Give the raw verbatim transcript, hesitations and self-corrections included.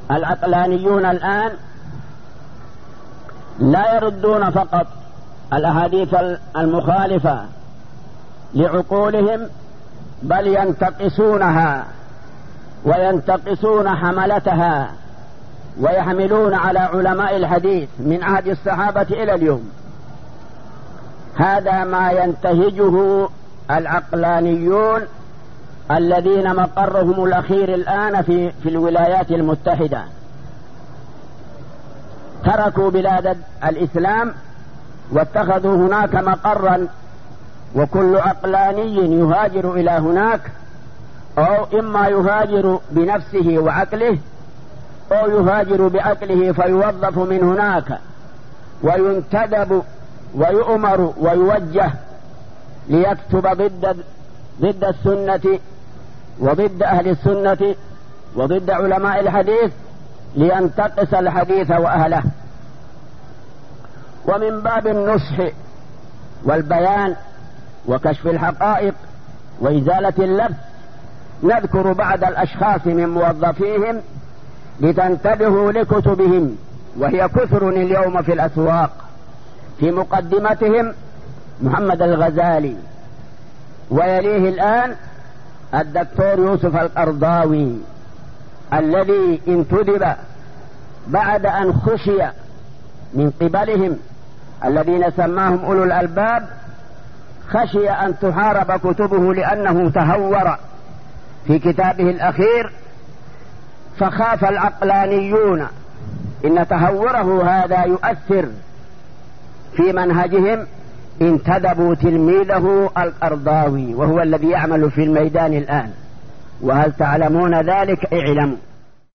العقلانيون الآن لا يردون فقط الأحاديث المخالفة لعقولهم، بل ينتقصونها وينتقصون حملتها ويحملون على علماء الحديث من عهد الصحابة إلى اليوم. هذا ما ينتهجه العقلانيون الذين مقرهم الأخير الآن في, في الولايات المتحدة. تركوا بلاد الإسلام واتخذوا هناك مقرا، وكل عقلاني يهاجر إلى هناك، أو إما يهاجر بنفسه وعقله أو يهاجر بعقله فيوظف من هناك وينتدب ويؤمر ويوجه ليكتب ضد ضد السنة وضد أهل السنة وضد علماء الحديث، لينتقص الحديث وأهله. ومن باب النصح والبيان وكشف الحقائق وإزالة اللبس نذكر بعض الأشخاص من موظفيهم لتنتبهوا لكتبهم، وهي كثر اليوم في الأسواق. في مقدمتهم محمد الغزالي، ويليه الآن الدكتور يوسف القرضاوي الذي انتدب بعد أن خشي من قبلهم الذين سماهم أولو الألباب، خشي أن تحارب كتبه لأنه تهور في كتابه الأخير، فخاف العقلانيون إن تهوره هذا يؤثر في منهجهم، انتدبوا تلميذه القرضاوي وهو الذي يعمل في الميدان الآن. وهل تعلمون ذلك؟ اعلموا.